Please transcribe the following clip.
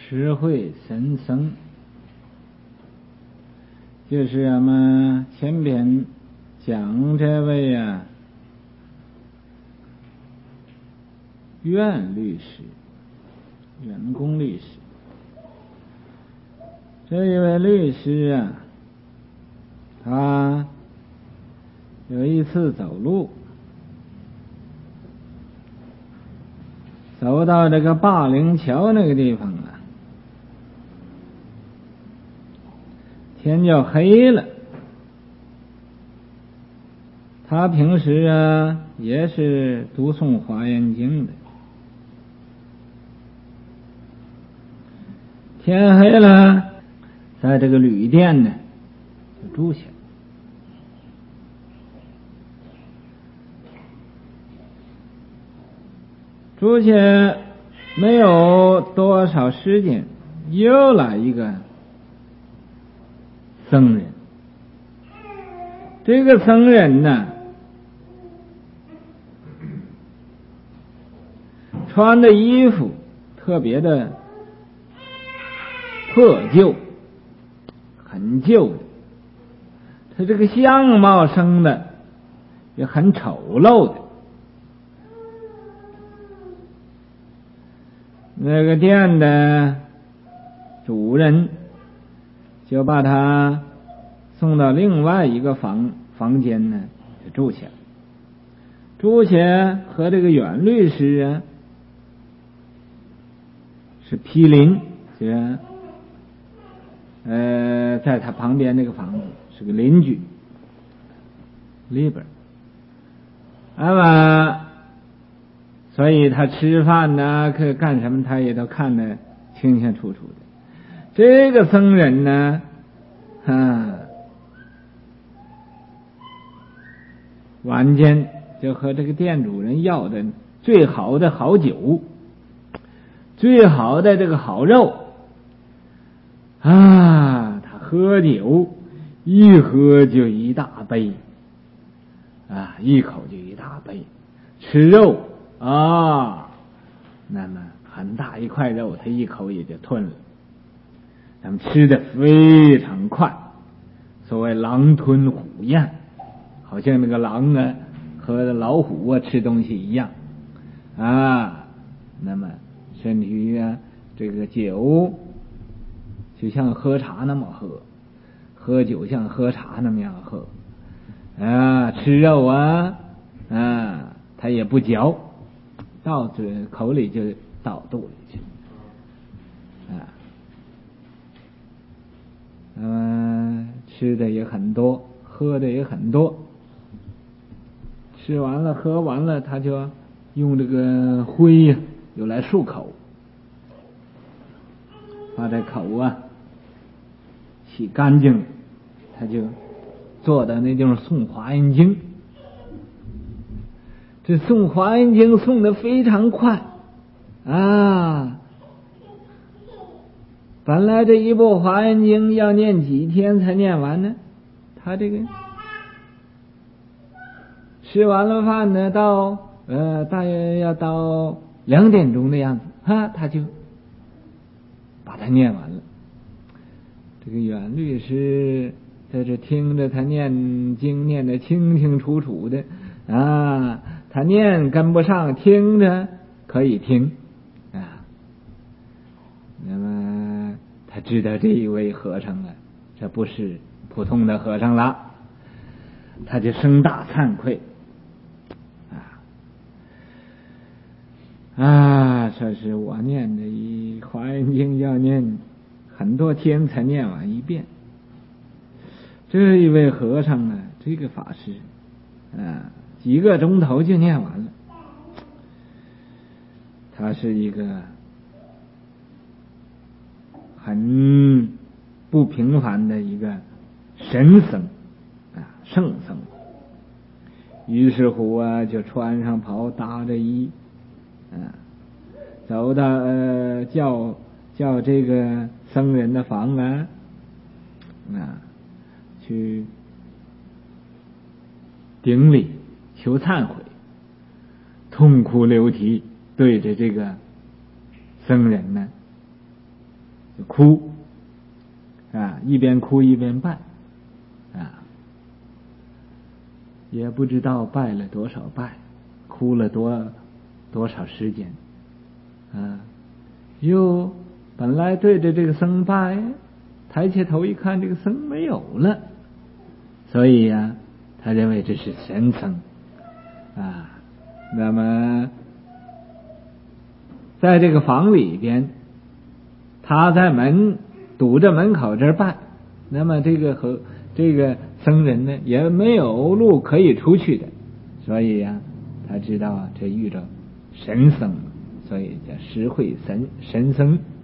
实惠神僧，就是我们前边讲这位苑律师，员工律师。这一位律师他有一次走路，走到这个霸陵桥那个地方天就黑了。他平时也是读诵华严经的。天黑了，在这个旅店呢就住下。住下没有多少时间，又来一个僧人。这个僧人呢，穿的衣服特别的破旧，很旧的。他这个相貌生的也很丑陋的。那个店的主人就把他送到另外一个房间呢，就住下。住下和这个阮律师是毗邻，在他旁边那个房子是个邻居里边。所以他吃饭干什么他也都看得清清楚楚的。这个僧人呢晚间就和这个店主人要的最好的好酒，最好的这个好肉他喝酒一喝就一大杯一口就一大杯。吃肉那么很大一块肉他一口也就吞了。他们吃的非常快，所谓狼吞虎咽，好像那个狼和老虎吃东西一样那么甚至于这个酒就像喝茶那么喝酒像喝茶那么样喝吃肉他也不嚼，到嘴口里就到肚里去吃的也很多，喝的也很多。吃完了喝完了，他就用这个灰又来漱口，把这口洗干净，他就坐在那地方诵华严经。这诵华严经诵得非常快本来这一部华严经要念几天才念完呢，他这个吃完了饭呢，大约要到2点钟的样子他就把它念完了。这个阮律师在这听着他念经念得清清楚楚的他念跟不上，听着可以听那么他知道这一位和尚这不是普通的和尚了，他就生大惭愧说是我念的一华严经要念很多天才念完一遍，这一位和尚这个法师几个钟头就念完了。他是一个很不平凡的一个神僧圣僧。于是乎就穿上袍搭着衣走到叫这个僧人的房去顶礼求忏悔，痛哭流涕对着这个僧人就哭啊，一边哭一边拜啊，也不知道拜了多少拜，哭了多少时间啊。又本来对着这个僧拜，抬起头一看，这个僧没有了，所以呀，他认为这是神僧啊。那么在这个房里边，他在堵着门口这儿拜，那么这个僧人呢也没有路可以出去的，所以呀，他知道这遇着神僧，所以叫实会神僧